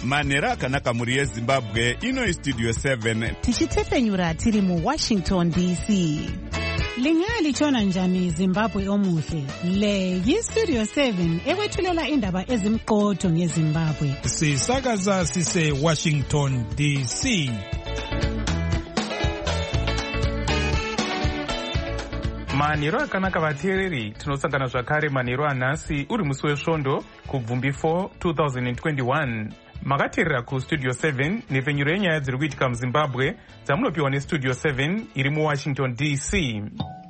Manhero akanaka muri yeZimbabwe. Ino Studio 7 tichitefenyura tiri mu Washington DC. Lingalitshona njani Zimbabwe omuhle? Le yiStudio 7 ekwethulela indaba ezimqotho ngeZimbabwe. Sisakaza sise Washington DC. Manhero akanaka vateereri, tinosangana zvakare manhero anhasi uri musi wesvondo kubvumbi 4 2021. Makateerera kuStudio 7 nhefenyuro yenyaya dziri kuitika muZimbabwe dzamunopiwa neStudio 7 iri muWashington DC.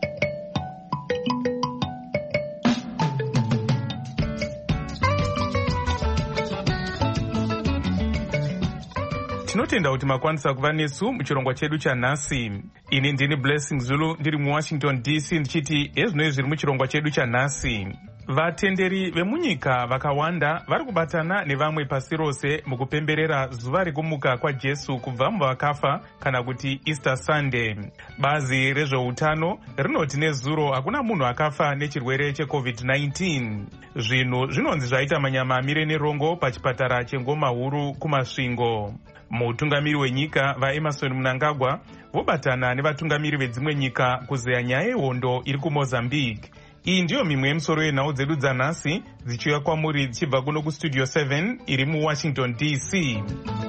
Tinotenda kuti makwanisa kuva nesu muchirongwa chedu chanhasi. Ini ndini Blessing Zulu ndiri muWashington DC ndichiti ezvinoi zviri muchirongwa chedu chanhasi. Vatenderi vemunyika vakawanda vari kubatana nevamwe pasi rose mukupemberera zuva rekumuka kwaJesu kubva muvakafa kana kuti Easter Sunday. Bazi rezveutano rinoti nezuro hakuna munhu akafa nechirwere cheCovid-19. Zvinhu zvinonzi zvaita manyama amire nerongo pachipatara chengoma huru kumasvingo. Mutungamiri wenyika vaEmerson Mnangagwa vobatana nevatungamiri vedzimwe nyika kuzeya nyaya yehondo iri kuMozambique. Iyi ndiyo mimwe yemisoro yenhau dzedu dzanhasi dzichiuya kwamuri dzichibva kuno kuStudio 7 iri muWashington DC.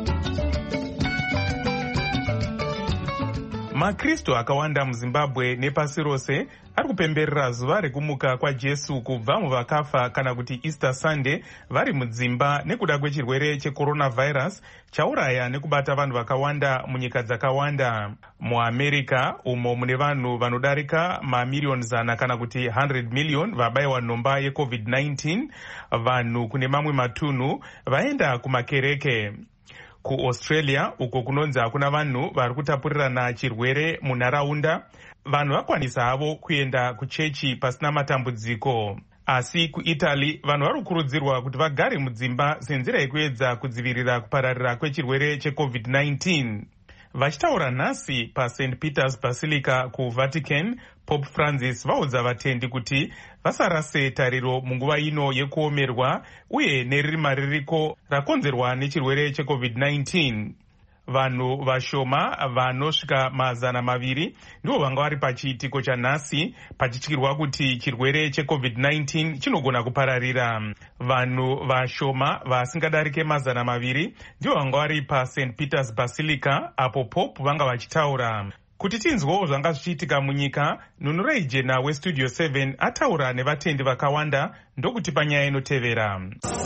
maKristu akawanda muZimbabwe nepasi rose ari kupemberera zuva rekumuka kwaJesu kubva muvakafa kana kuti Easter Sunday vari mudzimba nekuda kwechirwere cheCoronavirus chauraya nekubata vanhu vakawanda munyika dzakawanda. MuAmerica umo mune vanhu vanodarika mamiriyoni 100 kana kuti 100 million vabayiwa nhomba yeCovid-19, vanhu kune mamwe matunhu vaenda kumakereke. KuAustralia uko kunonzi hakuna vanhu vari kutapurirana chirwere munharaunda, vanhu vakwanisa havo kuenda kuchechi pasina matambudziko. Asi kuItaly vanhu vari kukurudzirwa kuti vagare mudzimba senzira yekuedza kudzivirira kupararira kwechirwere cheCovid-19. Vachitaura nhasi paSt Peter's Basilica kuVatican, Pope Francis vaudza vatendi kuti vasarase tariro munguva ino yekuomerwa uye neririma ririko rakonzerwa nechirwere cheCovid-19. Vanhu vashoma vanosvika 200 ndivo vanga vari pachiitiko chanhasi pachityirwa kuti chirwere cheCovid-19 chinogona kupararira. Vanhu vashoma vasingadarike 200 ndivo vanga vari paSt Peter's Basilica apo Pope vanga vachitaura. Kuti tinzwewo zvanga zvichiitika munyika, nhunurai jena weStudio 7 ataura nevatendi vakawanda ndokuti panyaya inotevera.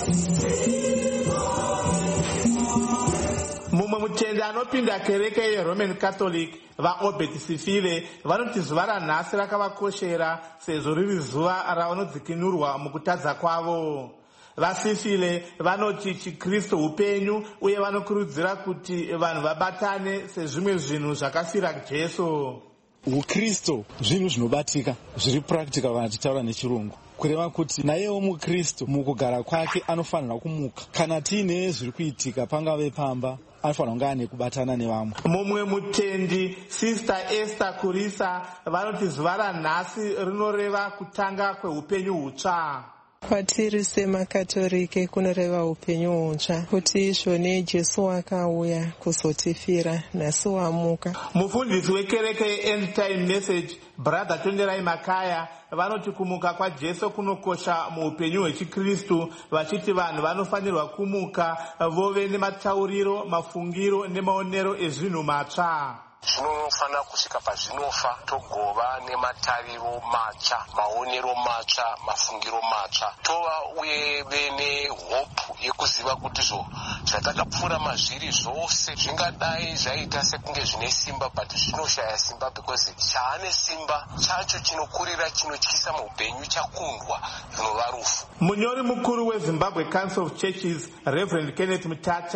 Mumwe mutendi anopinda kereke yeRoman Catholic vaObert Sifile vanoti zuva ranhasi rakavakoshera sezvo riri zuva ravanodzikinurwa mukutadza kwavo. VaSifile vanoti chiKristu upenyu uye vanokurudzira kuti vanhu vabatane sezvimwe zvinhu zvakafira Jesu. UKristu zvinhu zvinobatika zviri practical kana tichitaura nechirungu, kureva kuti nayewo muKristu mukugara kwake anofanira kumuka. Kana tiine zviri kuitika pangave pamba, anofanira kunge ane kubatana nevamwe. Mumwe mutendi Sister Esther Kurisa vanoti zuva ranhasi rinoreva kutanga kweupenyu hutsva. Kwatiri semakatolike kunoreva upenyu hutsva, kuti izvoni Jesu akauya kuzotifira nhasi wamuka. Mufundisi wekereke yeEnd Time Message Brother Tonderai Makaya vanoti kumuka kwaJesu kunokosha muupenyu hwechiKristu, vachiti vanhu vanofanirwa kumuka vove nematauriro, mafungiro nemaonero ezvinhu matsva. Zvinofanira kusvika pazvinofa togova nematariro matsva, maonero matsva, mafungiro matsva, tova uye vene hope yekuziva kuti zvatakapfuura mazviri zvose zvingadai zvaita sekunge zvine simba but zvinoshaya simba because chaane simba chacho chinokurira chinotyisa muupenyu chakundwa rinova rufu. Munyori mukuru weZimbabwe Council of Churches Reverend Kenneth Mutata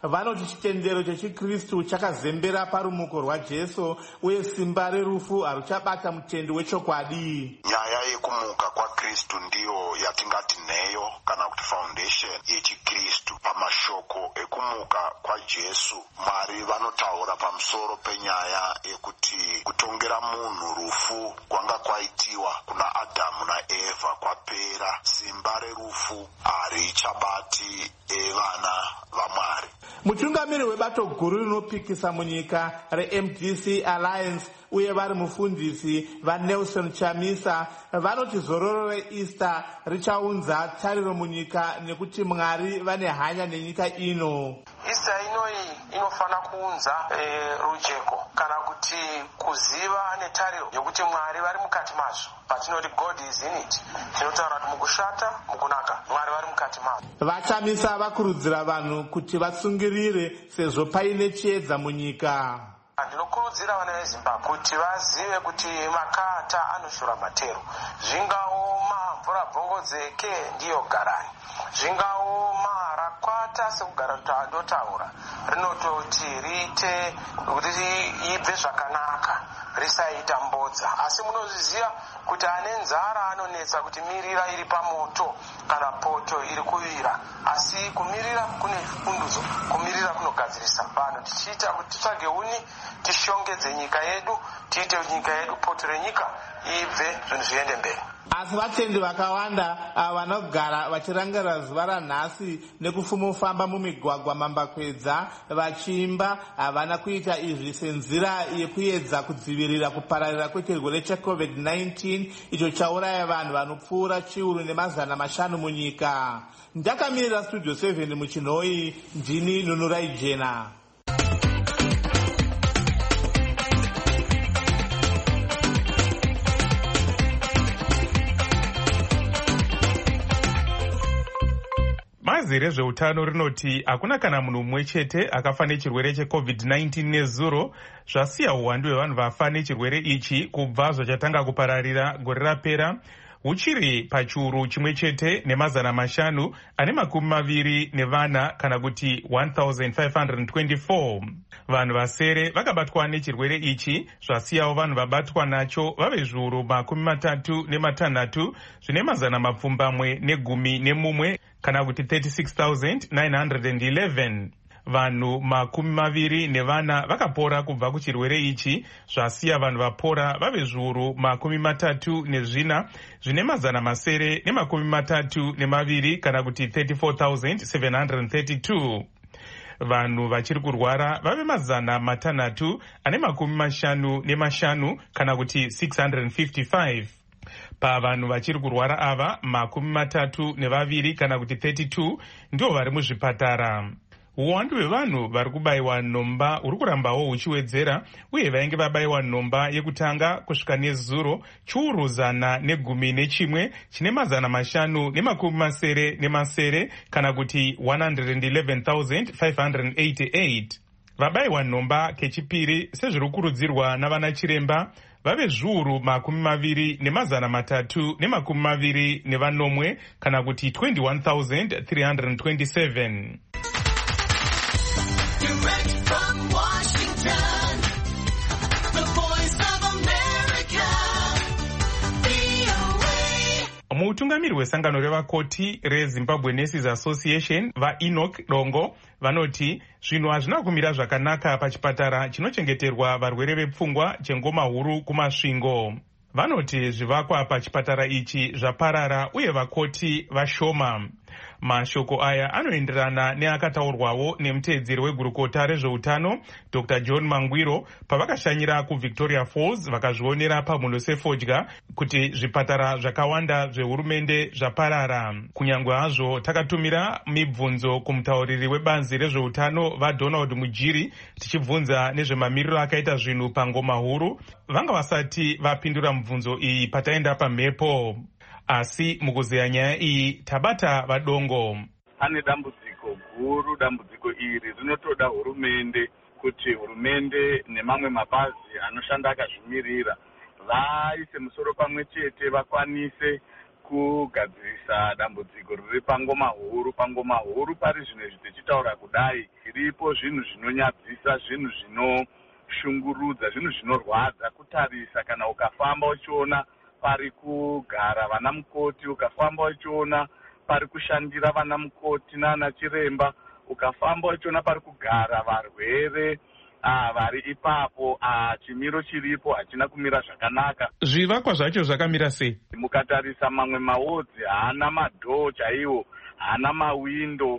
vanoti chitendero chechikristu chakazembera parumuko rwaJesu uye simba rerufu haruchabata mutendi wechokwadi. Nyaya yekumuka kwaKristu ndiyo yatingati nheyo kana kuti foundation yechikristu. Pamashoko ekumuka kwaJesu, Mwari vanotaura pamusoro penyaya yekuti kutongera munhu rufu kwanga kwaitiwa kuna Adamu naEvha kwapera. Simba rerufu harichabati vana vaMwari. Mutungamiri webato guru rinopikisa munyika reMDC Alliance uye vari mufundisi vaNelson Chamisa vanoti zororo reEaster richaunza tariro munyika nekuti Mwari vane hanya nenyika ino. Easter inoi inofana kuunza rujeko kana kuti kuziva netariro yokuti Mwari vari mukati mazvo. Patinoti God is in it, tinotaura kuti mukushata mukunaka Mwari vari mukati mazvo. VaChamisa vakurudzira vanhu kuti vasungirire sezvo paine chiedza munyika. Ndinokurudzira vana veZimbabwe kuti vazive kuti makata anoshora matero. Zvingaoma mvura bvongodzeke ndiyo garani, zvingaoma rakwata sekugara ndotaura rinototi riite kuti ibve zvakanaka risaita mbodza. Asi munozviziva kuti ane nzara anonetsa kuti mirira iri pamoto kana poto iri kuvira, asi kumirira kune fundudzo, kumirira kunogadzirisa vanhu. Tichiita kuti titsvage uni tishongedze nyika yedu, tiite nyika yedu poto renyika ibve zvinhu zviende mberi. Asi vatendi vakawanda vanogara vachirangarira zuva ranhasi nekufumofamba mumigwagwa mambakwedza vachiimba havana kuita izvi senzira yekuedza kudzivirira kupararira kwechirwere cheCovid-19 icho chauraya vanhu vanopfuura chiuru nemazana 5 munyika. Ndakamirira Studio 7 muchinhoi, ndini Nunurai Jena. Bazi rezveutano rinoti hakuna kana munhu mumwe chete akafa nechirwere cheCovid-19 nezuro, zvasiya uwandu hwevanhu vafa nechirwere ichi kubva zvachatanga kupararira gore rapera huchiri pachiuru chimwe chete nemazana 5 ane 24 kana kuti 1524. Vanhu vasere vakabatwa nechirwere ichi, zvasiyawo vanhu vabatwa nacho vave zviuru 36 zvine mazana 710 kana kuti 36,911. Vanhu 24 vakapora kubva kuchirwere ichi, zvasiya vanhu vapora vave zviuru 34 zvine mazana 932 kana kuti 34,732. Vanhu vachiri kurwara vave mazana 355 kana kuti 655. Pavanhu vachiri kurwara ava 32 kana kuti 32 ndio vari muzvipatara. Uwandu hwevanhu vari kubayiwa nhomba huri kurambawo huchiwedzera, uye vainge vabayiwa nhomba yekutanga kusvika nezuro chiuru 111 chine mazana 580 kana kuti 111,588. Vabayiwa nhomba kechipiri sezviri kukurudzirwa navana chiremba vave zviuru 20 nemazana 320 kana kuti 21,327. Direct from Washington, the Voice of America, VOA. Mutungamiri wesangano revakoti reZimbabwe Nurses Association vaEnoch Dongo vanoti zvinhu hazvina kumira zvakanaka pachipatara chinochengeterwa varwere vepfungwa chengoma huru kumasvingo. Vanoti zvivakwa pachipatara ichi zvaparara uye vakoti vashoma. Mashoko aya anoenderana neakataurwawo nemuteedzeri wegurukota rezveutano Dr. John Mangwiro pavakashanyira kuVictoria Falls vakazvionera pamhino sefodya kuti zvipatara zvakawanda zvehurumende zvaparara. Kunyangwe hazvo takatumira mibvunzo kumutauriri webanzi rezveutano vaDonald Mujiri tichibvunza nezvemamiriro akaita zvinhu pangoma huru, vanga vasati vapindura mibvunzo iyi pataenda pamhepo. Asi mukuzeya nyaya iyi tabata vaDongo. Pane dambudziko guru. Dambudziko iri rinotoda hurumende kuti hurumende nemamwe mabazi anoshanda akazvimirira vaise musoro pamwe chete vakwanise kugadzirisa dambudziko riri pangoma huru pari zvino izvi tichitaura kudai. Iripo zvinhu zvinonyadzisa, zvinhu zvinoshungurudza, zvinhu zvinorwadza kutarisa. Kana ukafamba uchiona pari kugara vana mukoti, ukafamba uchiona pari kushandira vana mukoti nana chiremba, ukafamba uchiona pari kugara varwere vari ipapo, chimiro chiripo hachina kumira zvakanaka. Zvivakwa zvacho zvakamira sei? Mukatarisa mamwe mawodzi haana madhoo chaiwo, haana mawindo,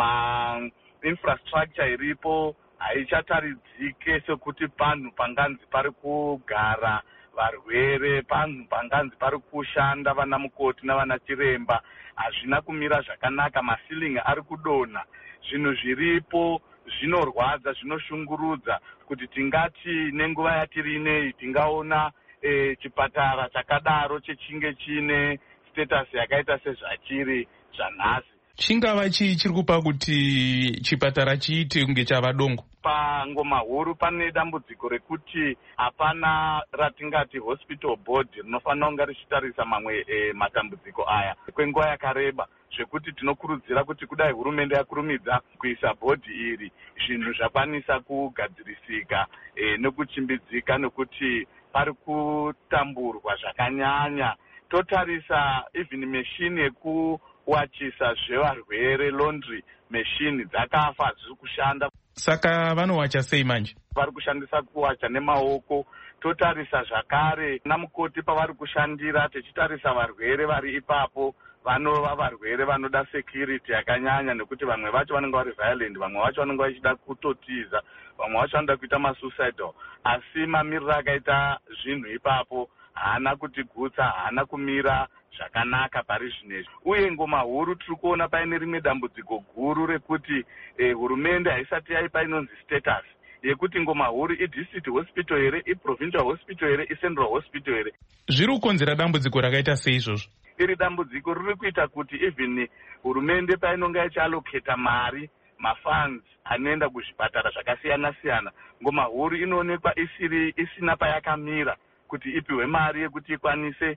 infrastructure iripo haichataridzike sekuti panhu panganzi pari kugara varwere, panhu panganzi pari kushanda vana mukoti navana chiremba. Hazvina kumira zvakanaka, masilingi ari kudonha. Zvinhu zviripo zvinorwadza, zvinoshungurudza, kuti tingati nenguva yatiri ineyi tingaona chipatara chakadaro chechinge chine status yakaita sezvachiri zvanhasi. Chingava chiri kupa kuti chipatara chiite kunge chava dongo? Pangoma huru pane dambudziko rekuti hapana ratingati hospital board rinofanira kunge richitarisa mamwe matambudziko aya kwenguva yakareba, zvekuti tinokurudzira kuti kudai hurumende yakurumidza kuisa bhodhi iri, zvinhu zvakwanisa kugadzirisika nekuchimbidzika, nekuti pari kutamburwa zvakanyanya. Totarisa even meshini yekuwachisa zvevarwere, laundry meshini dzakafa, hadziri kushanda. Saka vanowacha sei manje? Vari kushandisa kuwacha nemaoko. Totarisa zvakare namukoti pavari kushandira, tichitarisa varwere vari ipapo vanova varwere vanoda security yakanyanya, nekuti vamwe vacho vanenge vari violent, vamwe vacho vanenge vachida kutotiza, vamwe vacho vanoda kuita masuicidal. Asi mamiriro akaita zvinhu ipapo haana kutigutsa, haana kumira zvakanaka pari zvinezvi. Uye ngoma huru tiri kuona paine rimwe dambudziko guru rekuti hurumende haisati yaipa inonzi status yekuti ngoma huru idistrict hospital here, iprovincial hospital here, icentral hospital here. Zviri kukonzera dambudziko rakaita sei izvozvo? Iri dambudziko riri kuita kuti even hurumende painonga ichialoketa mari, mafunds anoenda kuzvipatara zvakasiyana siyana, ngoma huru inoonekwa isina payakamira kuti ipiwe mari yekuti ikwanise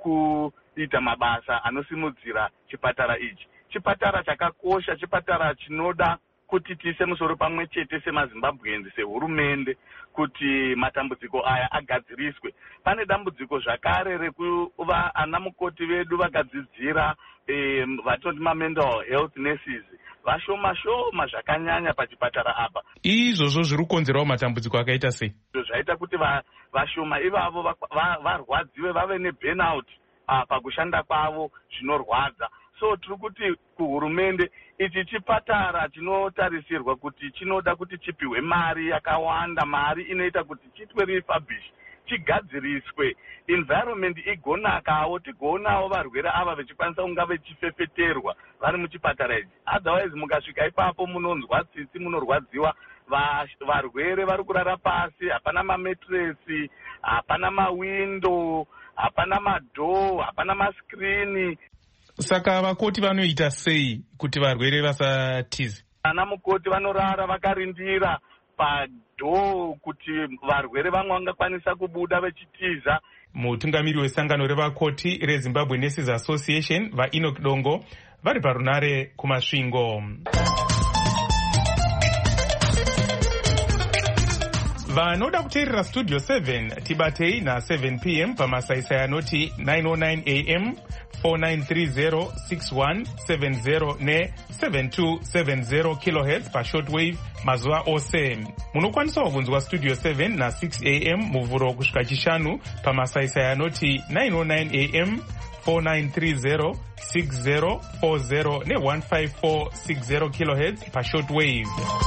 kuita mabasa anosimudzira chipatara ichi. Chipatara chakakosha, chipatara chinoda kuti tiise musoro pamwe chete semaZimbabweans, sehurumende, kuti matambudziko aya agadziriswe. Pane dambudziko zvakare rekuva ana mukoti vedu vagadzidzira vatoti mental health nurses vashoma zvakanyanya pachipatara apa. Izvozvo zviri kukonzerawo matambudziko akaita sei? Zvaita kuti vashoma ivavo varwadziwe, vave neburnout pakushanda kwavo zvinorwadza. So tiri kuti kuhurumende ichi chipatara chinotarisirwa kuti chinoda kuti chipiwe mari yakawanda, mari inoita kuti chitwe refurbish, chigadziriswe, environment igonakawo, tigoonawo varwere ava vechikwanisa kunga vechifefeterwa vari muchipatara ichi. Otherwise mukasvika ipapo munonzwa tsitsi, munorwadziwa, varwere vari kurara pasi, hapana mametresi, hapana mawindo, hapana madhoo, hapana maskrini. Saka vakoti vanoita sei kuti varwere vasatize? Ana mukoti vanorara vakarindira padhoo kuti varwere vamwe vangakwanisa kubuda vechitiza. Mutungamiri wesangano revakoti reZimbabwe Nurses Association, vaEnoch Dongo, vari parunare kumasvingo. Vanoda kuteerera Studio 7 tibatei na7 p.m. pamasaisai anoti 909 am, 4930, 6170 ne7270 kHz pashortwave mazuva ose. Munokwanisawo kunzwa Studio 7 na6 am muvhuro kusvika chishanu pamasaisai anoti 909 am, 4930, 6040 ne15460 kHz pashortwave.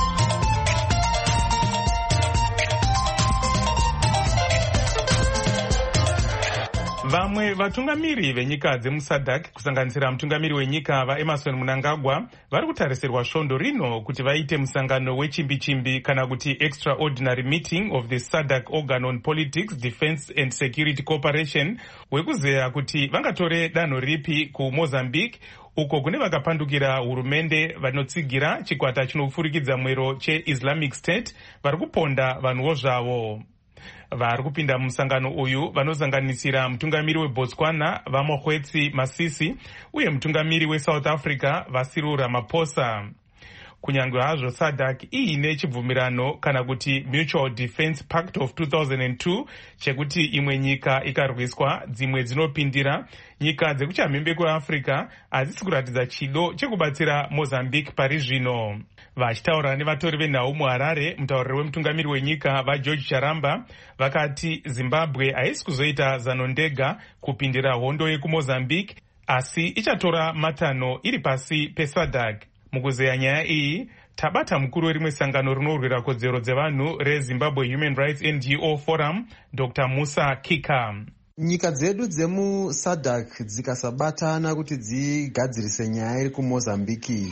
Vamwe vatungamiri venyika dzemuSADC kusanganisira mutungamiri wenyika vaEmerson Mnangagwa vari kutarisirwa svondo rino kuti vaite musangano wechimbi-chimbi kana kuti extraordinary meeting of the SADC organ on politics, defense and security cooperation, wekuzeya kuti vangatore danho ripi kuMozambique uko kune vakapandukira hurumende vanotsigira chikwata chinopfurikidza mwero cheIslamic State vari kuponda vanhuwo zvavo. Vari kupinda musangano uyu vanosanganisira mutungamiri weBotswana vaMokgweetsi Masisi uye mutungamiri weSouth Africa vaCyril Ramaphosa. Kunyange hazvo SADC iine chibvumirano kana kuti Mutual Defence Pact of 2002 chekuti imwe nyika ikarwiswa dzimwe dzinopindira, nyika dzekuchamhembe kweAfrica hadzisi kuratidza chido chekubatsira Mozambique pari zvino. Vachitaura nevatori venhau muHarare, mutauriri wemutungamiri wenyika vaGeorge Charamba vakati Zimbabwe haisi kuzoita zano ndega kupindira hondo yekuMozambique, asi ichatora matanho iri pasi peSADC. Mukuzeya nyaya iyi, tabata mukuru werimwe sangano rinorwira kodzero dzevanhu reZimbabwe Human Rights NGO Forum, Dr. Musa Kika. Nyika dzedu dzemuSADC dzikasabatana kuti dzigadzirise nyaya iri kuMozambiki,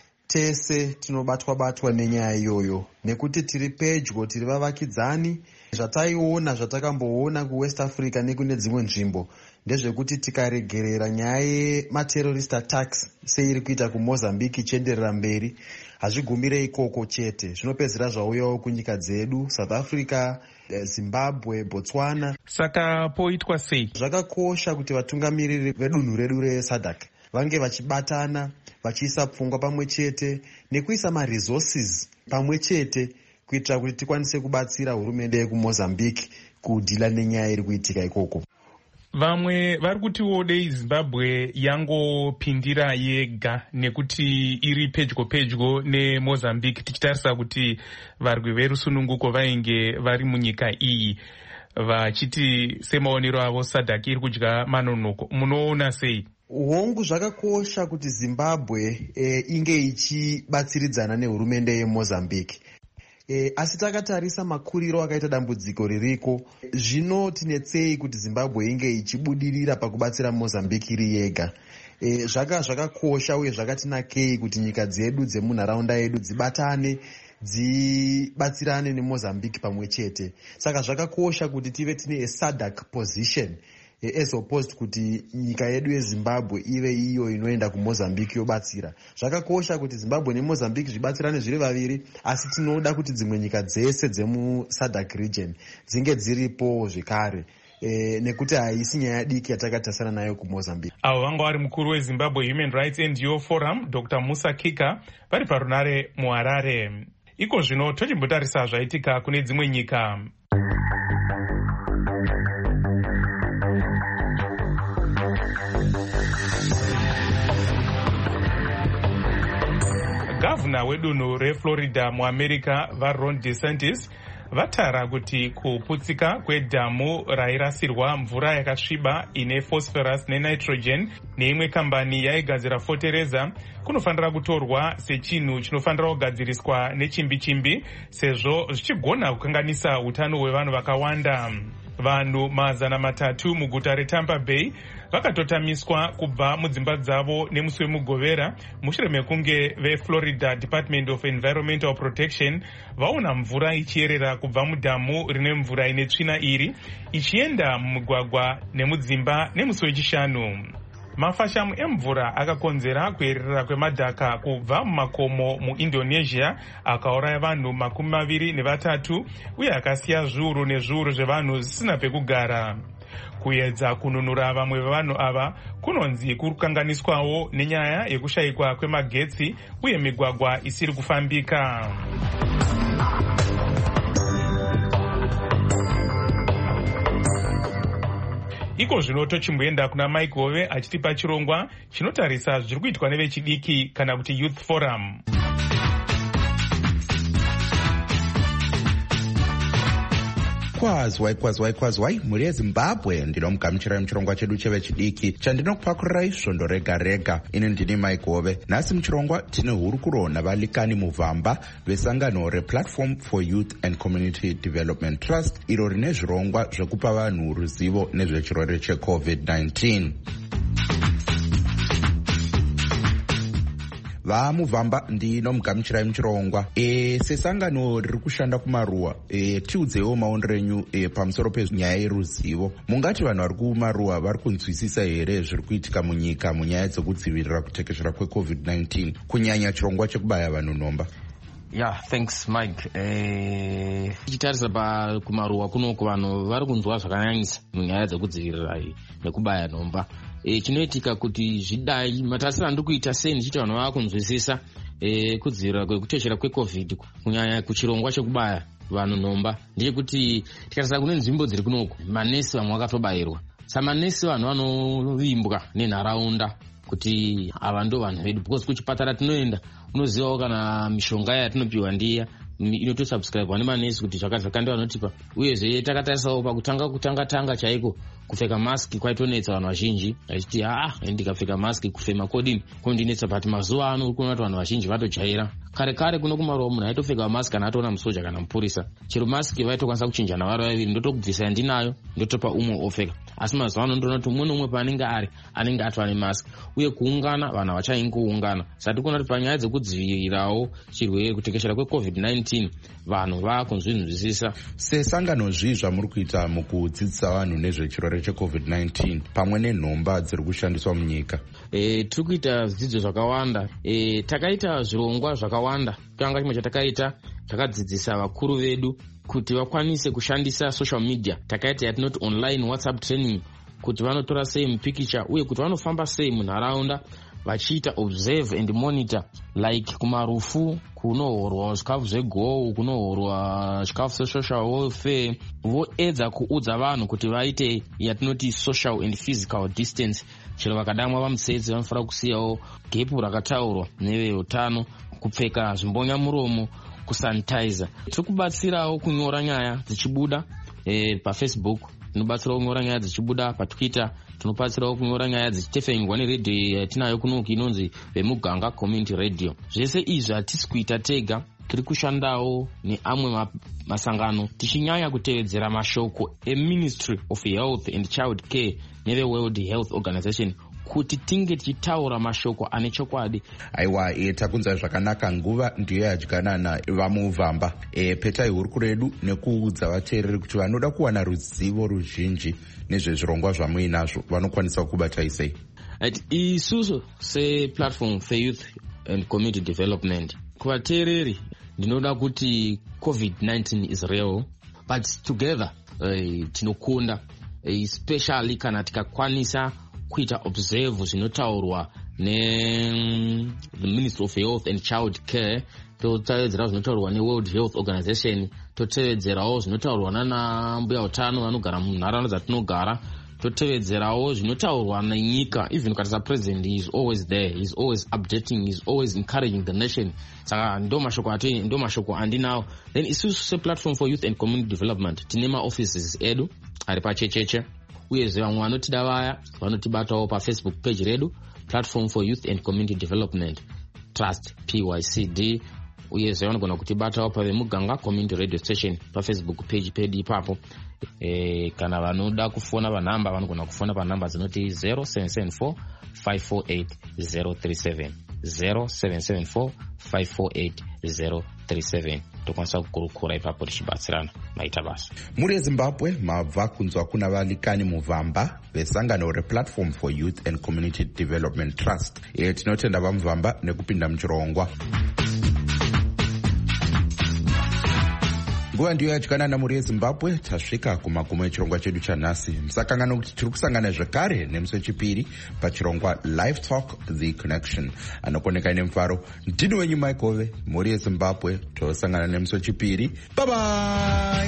tese tinobatwa nenyaya iyoyo, nekuti tiri pedyo, tiri vavakidzani. Zvatakamboona kuWest Africa nekune dzimwe nzvimbo ndezvekuti tikaregerera nyaya yematerrorist attacks seiri kuita kuMozambique ichienderera mberi, hazvigumire ikoko chete, zvinopedzera zvauyawo kunyika dzedu South Africa, Zimbabwe, Botswana. Saka poitwa sei? Zvakakosha kuti vatungamiriri vedunhu redu reSADC vange vachibatana, vachiisa pfungwa pamwe chete nekuisa maresources pamwe chete kuitira kuti tikwanise kubatsira hurumende yekuMozambique kudhila nenyaya iri kuitika ikoko. Vamwe vari kutiwo dei Zimbabwe yangopindira yega nekuti iri pedyo neMozambique, tichitarisa kuti varwi verusununguko vainge vari munyika iyi, vachiti semaonero avo SADC iri kudya manonoko. Munoona sei? Hongu, zvakakosha kuti Zimbabwe inge ichibatsiridzana nehurumende yeMozambique. Asi takatarisa makuriro akaita dambudziko ririko, zvino tinetsei kuti Zimbabwe inge ichibudirira pakubatsira Mozambique iri yega. Zvakakosha uye zvakatinakei kuti nyika dzedu dzemunharaunda yedu dzibatane, dzibatsirane neMozambique pamwe chete. Saka zvakakosha kuti tive tine SADC position as opposed kuti nyika yedu yeZimbabwe ive iyo inoenda kuMozambique yobatsira. Zvakakosha kuti Zimbabwe neMozambique zvibatsirane zviri vaviri, asi tinoda kuti dzimwe nyika dzese dzemuSADC region dzinge dziripo zvekare. Nekuti haisi nyaya diki yatakatasana nayo kuMozambique. Avo vanga vari mukuru weZimbabwe Human Rights NGO Forum, Dr. Musa Kika, vari parunare muHarare. Iko zvino tochimbotarisa zvaitika kune dzimwe nyika. Gavana wedunhu reFlorida muAmerica vaRon DeSantis vatara kuti kuputsika kwedhamu rairasirwa mvura yakasviba ine phosphorus nenitrogen neimwe kambani yaigadzira fotereza kunofanira kutorwa sechinhu chinofanira kugadziriswa nechimbi sezvo zvichigona kukanganisa utano hwevanhu vakawanda. Vanhu 300 muguta reTampa Bay vakatotamiswa kubva mudzimba dzavo nemusi wemugovera mushure mekunge veFlorida Department of Environmental Protection vaona mvura ichierera kubva mudhamu rine mvura ine tsvina iri ichienda mumugwagwa nemudzimba nemusi wechishanu. Mafashamu emvura akakonzera kuerera kwemadhaka kubva mumakomo muIndonesia akauraya vanhu 23 uye akasiya zviuru nezviuru zvevanhu zvisina pekugara. Kuedza kununura vamwe vevanhu ava kunonzi kuri kukanganiswawo nenyaya yekushayikwa kwemagetsi uye migwagwa isiri kufambika. Iko zvino tochimboenda kuna Mike Hove achitipa chirongwa chinotarisa zviri kuitwa nevechidiki kana kuti Youth Forum. Kwazwai muri yeZimbabwe ndinomugamuchira muchirongwa chedu chevechidiki chandinokupakurai svondo rega rega. Ini ndini Mike Hove. Nhasi muchirongwa tine hurukuro navalikani muvhamba vesangano rePlatform for Youth and Community Development Trust iro rine zvirongwa zvekupa vanhu ruzivo nezvechirwere cheCovid-19. Vamuvhamba ndinomugamuchirai muchirongwa. Sesangano riri kushanda kumaruwa, tiudzewo maonero enyu pamusoro penyaya yeruzivo. Mungati vanhu vari kumaruwa vari kunzwisisa here zviri kuitika munyika munyaya dzekudzivirira kutekeshera kweCovid-19 kunyanya chirongwa chekubaya vanhu nhomba? Yeah, thanks Mike. tichitarisa kumaruwa kunoku vanhu vari kunzwa zvakanyanyisa munyaya dzekudzivirira nekubaya nhomba. Chinoitika kuti zvidai matarisiro andiri kuita sei ndichiti vanhu vava kunzwisisa kudzivirira kwekuteshera kweCovid kunyanya kuchirongwa chekubaya vanhu nhomba ndechekuti tikarisa kune nzvimbo dziri kunoku manesi vamwe vakatobayirwa. Samanesi vanhu vanovimbwa nenharaunda kuti ava ndo vanhu vedu, because kuchipatara tinoenda unozivawo kana mishonga yatinopiwa ndiya inotosubscribe nemanesi kuti zvakazvakandi vanotipa. Uyezve takatarisawo pakutanga chaiko kupfeka maski kwaitonetsa vanhu vazhinji achiti ndikapfeka maski kufema kodini kundinetsa, but mazuva ano uri kuona kuti vanhu vazhinji vatojaira. Kare kuno kumaruwa munhu aitopfeka maski kana atoona musoja kana mupurisa, chero maski vaitokwanisa kuchinjana vari vaviri, ndotokubvisa ndinayo ndotopa umwe ofeka. Asi mazuva ano ndoona kuti umwe nomwe paanenge ari anenge atova nemaski, uye kuungana vanhu havachangoungana. Saka tiri kuona kuti panyaya dzekudzivirirawo chirwere kutekeshera kweCovid-19 vanhu vakunzwisisa. Sesangano zvi zvamuri kuita mukudzidzisa vanhu nezvechirwere cheCovid-19 pamwe nenhomba dziri kushandiswa munyika? Tiri kuita zvidzidzo zvakawanda. Takaita zvirongwa zvakawanda. Tanga chimwe chatakaita takadzidzisa vakuru vedu kuti vakwanise kushandisa social media. Takaita yatinoti online WhatsApp training, kuti vanotora sei mupikicha uye kuti vanofamba sei munharaunda vachiita observe and monitor, like kumarufu kunohorwa zvikafu zvegou, kunohorwa chikafu sesocial welfare, voedza kuudza vanhu kuti vaite yatinoti social and physical distance. Chero vakadamwa vamutsetse vanofanira kusiyawo gepu rakataurwa neveutano, kupfeka zvimbonya muromo, kusanitizer. Tiri kubatsirawo kunyora nyaya dzichibuda paFacebook, tinobatsirawo kunyora nyaya dzichibuda paTwitter, tinobatsirawo kunyora nyaya dzichitefengwa neredhiyo yatinayo kunoku inonzi Vemuganga Community Radio. Zvese izvi hatisi kuita tega, tiri kushandawo neamwe masangano tichinyanya kutevedzera mashoko eMinistry of Health and Child Care neveWorld Health Organization kuti tinge tichitaura mashoko ane chokwadi. Aiwa, takunzwa zvakanaka. Nguva ndiyo yadyanana vamuvamba. Petai hurukuro redu nekuudza vateereri kuti vanoda kuwana ruzivo ruzhinji nezvezvirongwa zvamuinazvo vanokwanisa kubatai sei? Isusu seplatform for youth and community development, kuvateereri ndinoda kuti COVID-19 is real, but together tinokunda, especially kana tikakwanisa kuita observe zvinotaurwa the Ministry of Health and Child Care, totevedzera zvinotaurwa neWorld Health Organization, totevedzerawo zvinotaurwa nana mbuya utano vanogara munharaunda dzatinogara, totevedzerawo zvinotaurwa nenyika. Even Katasa President is always there, he's always updating, he's always encouraging the nation. Saka ndo mashoko andinawo. Then isusu seplatform for youth and community development tinema offices edu ari pachecheche, uyezve vamwe vanotida vaya vanotibatawo paFacebook page redu Platform for Youth and Community Development Trust PYCD, uyezve vanogona kutibatawo paVemuganga Community Radio Station paFacebook page pedu ipapo. Kana vanoda kufona panhamba vanogona kufona panhamba dzinoti 0774 548 037 0774 548 037. tokwanisa kukurukura ipapo tichibatsirana maita basa. Muri Zimbabwe mabva kunzwa kuna valikani muvamba vesangano rePlatform for Youth and Community Development Trust. Tinotenda vamuvamba nekupinda muchirongwa. Nguva ndiyo yadyanana muri Zimbabwe. Tasvika kumagumo echirongwa chedu chanhasi. Musakangana kuti tiri kusangana zvakare nemusi wechipiri pachirongwa Live Talk The Connection. Anokoneka nemufaro ndini wenyu Maikove muri Zimbabwe. Tosangana nemusi wechipiri. Bye bye.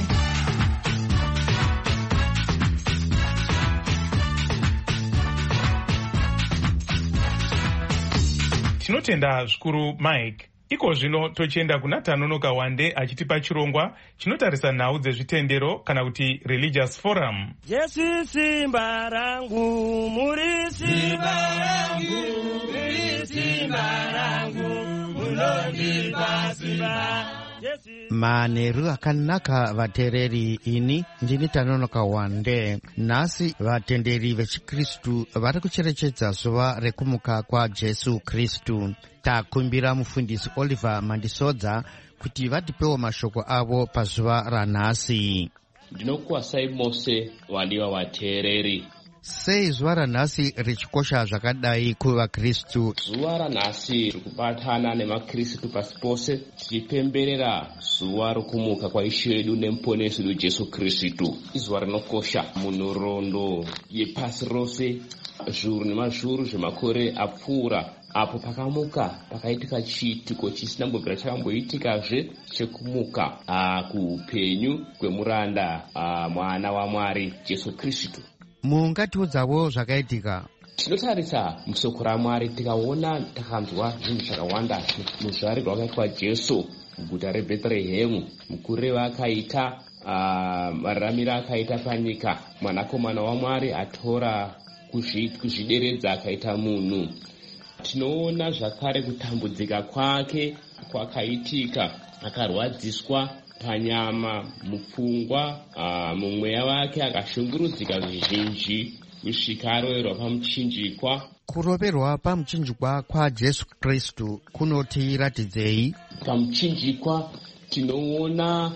Tinotenda zvikuru Mike. Iko zvino tochienda kuna Tanonoka Wande achitipa chirongwa chinotarisa nhau dzezvitendero kana kuti Religious Forum. Jesu simba rangu, muri simba rangu, muri simba rangu, munondipa simba. Manheru akanaka vateereri, ini ndini Tanonoka Wande. Nhasi vatenderi vechikristu vari kucherechedza zuva rekumuka kwaJesu Kristu. Takumbira mufundisi Oliver Mandisodza kuti vatipewo mashoko avo pazuva ranhasi. Ndinokuwasai mose vandiwa vateereri. sei zuva ranhasi richikosha zvakadai kuvakristu? Zuva ranhasi rikubatana nemakristu pasi pose tichipemberera zuva rokumuka kwaishe wedu nemuponesi wedu Jesu Kristu. Izuva rinokosha munhoroondo yepasi rose, zviuru nemazviuru zvemakore apfuura apo pakamuka pakaitika chiitiko chisina kumbobvira chakamboitikazve chekumuka kuupenyu kwemuranda mwana waMwari Jesu Kristu. Mungatiudzawo zvakaitika? Tinotarisa musoko raMwari tikaona takanzwa zvinhu zvakawanda muzvariro wakaitwa Jesu muguta reBhethlehemu, mukuriro akaita, mararamiro akaita panyika, mwanakomana waMwari atora kuzvideredza akaita munhu. Tinoona zvakare kutambudzika kwake kwakaitika, akarwadziswa panyama, mupfungwa, mumweya wake akashungurudzika zvizhinji kusvika aroverwa pamuchinjikwa. Kuroverwa pamuchinjikwa kwaJesu Kristu kunotiratidzei? Pamuchinjikwa tinoona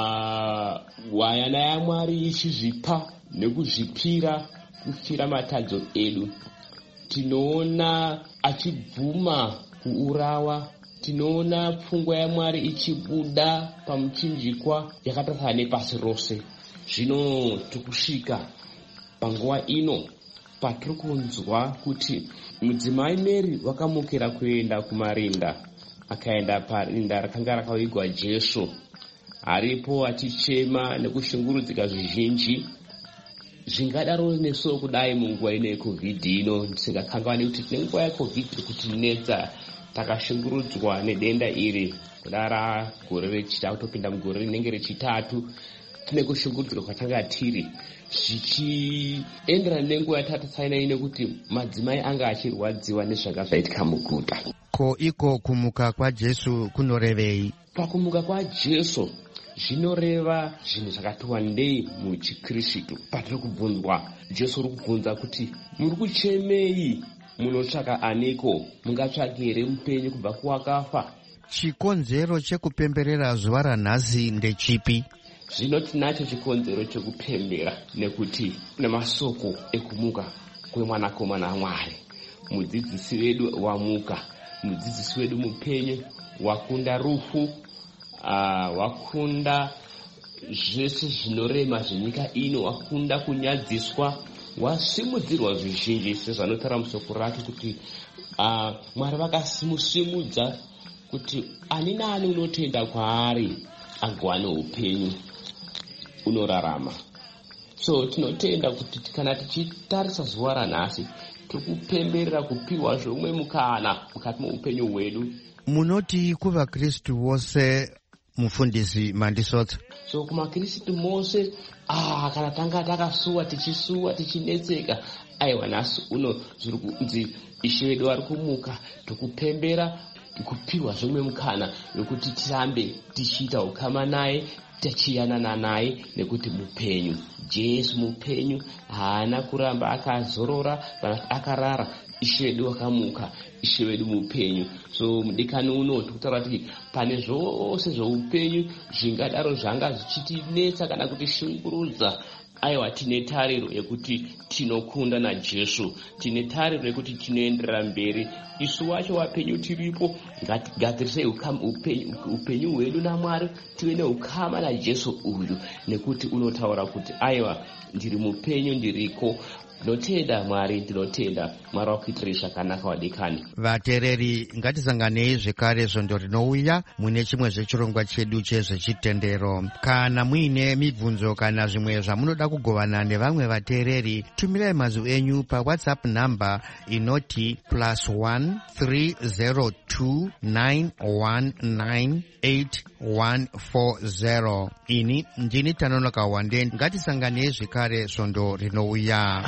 hwayana yaMwari ichizvipa nekuzvipira kufira matadzo edu. Tinoona achibvuma kuurawa. Tinoona pfungwa yaMwari ichibuda pamuchinjikwa yakatasana nepasi rose. Zvino tikusvika panguva ino patiri kunzwa kuti mudzimai Mary wakamukira kuenda kumarinda, akaenda parinda rakanga rakavigwa Jesu, aripo achichema nekushungurudzika zvizhinji. Zvingadaro neso kudai munguva ino yeCovid ino, ndisingakangani kuti tine nguva yeCovid kutinetsa, takashungurudzwa nedenda iri kudara gore rechitatu, topinda mugore rinenge rechitatu, tine kushungurudzwa kwatanga tiri zvichienderana nenguva yatatatsaina ine kuti madzimai anga achirwadziwa nezvanga zvaitika muguta. Ko iko kumuka kwaJesu kunorevei? Pakumuka kwaJesu zvinoreva zvinhu zvakati wandei muchiKristu. Patiri kubvunzwa, Jesu uri kubvunza kuti muri kuchemei, munotsvaka aniko? Mungatsvake here mupenyu kubva kuwakafa? Chikonzero chekupemberera zuva ranhasi ndechipi? Zvino tinacho chikonzero chekupembera nekuti nemasoko ekumuka kwemwanakomana waMwari. Mudzidzisi wedu wamuka, mudzidzisi wedu mupenyu, wakunda rufu, wakunda zvese zvinorema zvenyika ino, wakunda kunyadziswa, wasimudzirwa zvizhinji sezvanotaura musoko rake kuti Mwari vakasimusimudza kuti ani naani unotenda kwaari agowane upenyu unorarama. So tinotenda kuti kana tichitarisa zuva ranhasi tiri kupemberera kupiwa zvomwe mukana mukati muupenyu hwedu. Munoti kuvaKristu vose, mufundisi Mandisotsa? So kumaKristu mose, kana tanga takasuwa tichinetseka, aiwa nhasi uno zviri kunzi Ishe wedu ari kumuka, tikupembera kupiwa zvomwe mukana wekuti tirambe tichiita ukama naye, tichiyanana naye, nekuti mupenyu. Jesu mupenyu, haana kuramba akazorora akarara. Ishe wedu wakamuka, Ishe wedu mupenyu. So mudikani uno tikutaura kuti pane zvose zvoupenyu zvingadaro zvanga zvichitinetsa kana kuti shungurudza, aiwa tine tariro yekuti tinokunda naJesu, tine tariro yekuti tinoenderera mberi. Isu wacho wapenyu tiripo, ngatigadzirisei upenyu hwedu naMwari, tive neukama naJesu uyu, nekuti unotaura kuti aiwa ndiri mupenyu, ndiriko. Ndinotenda Mwari, ndinotenda Mwari wakuitire zvakanaka wadikani. Vateereri, ngatisanganei zvekare svondo rinouya mune chimwe zvechirongwa chedu chezvechitendero. Kana muine mibvunzo kana zvimwe zvamunoda kugovana nevamwe vateereri, tumirai mazwi enyu paWhatsApp namba inoti +1 302 919 8140. Ini ndini Tanonoka Wande. Ngatisanganei zvekare svondo rinouya.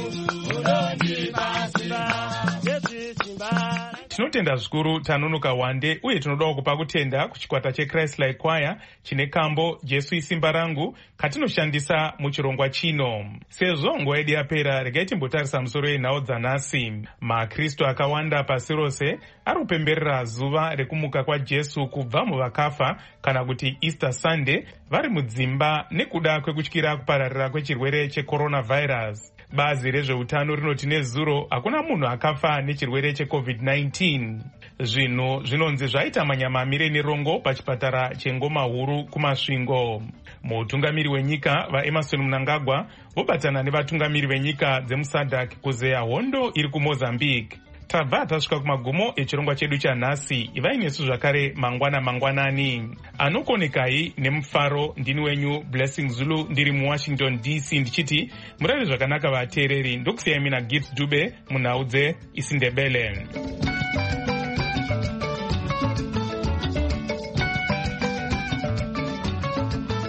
Tinotenda zvikuru Tanonoka Wande, uye tinodawo kupa kutenda kuchikwata cheChrist Like Choir chine kambo Jesu isimba rangu katinoshandisa muchirongwa chino. Sezvo nguva yedu yapera, regai timbotarisa musoro yenhau dzanhasi. maKristu akawanda pasi rose ari kupemberera zuva rekumuka kwaJesu kubva muvakafa, kana kuti Easter Sunday, vari mudzimba nekuda kwekutyira kupararira kwechirwere cheCoronavirus. Bazi rezveutano rinoti nezuro hakuna munhu akafa nechirwere cheCovid-19. Zvinhu zvinonzi zvaita manyamamire nerongo pachipatara cheNgoma Huru kumasvingo. Mutungamiri wenyika vaEmerson Mnangagwa vobatana nevatungamiri venyika dzemuSADC kuzeya hondo iri kuMozambique. Tabva tasvika kumagumo echirongwa chedu chanhasi. Ivai nesu zvakare mangwanani. Anokonekai nemufaro ndini wenyu Blessing Zulu ndiri muWashington DC ndichiti murave zvakanaka vateereri. Ndokusiyai mina Gift Dube munhau dzeIsindebele.